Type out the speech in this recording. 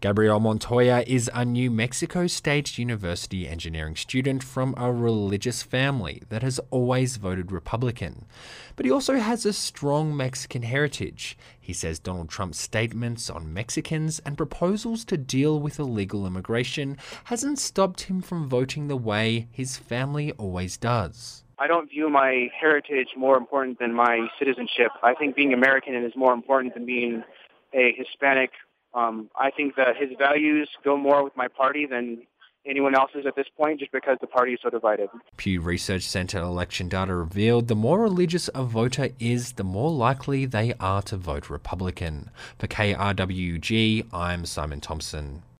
Gabriel Montoya is a New Mexico State University engineering student from a religious family that has always voted Republican. But he also has a strong Mexican heritage. He says Donald Trump's statements on Mexicans and proposals to deal with illegal immigration hasn't stopped him from voting the way his family always does. I don't view my heritage more important than my citizenship. I think being American is more important than being a Hispanic. I think that his values go more with my party than anyone else's at this point, just because the party is so divided. Pew Research Center election data revealed the more religious a voter is, the more likely they are to vote Republican. For KRWG, I'm Simon Thompson.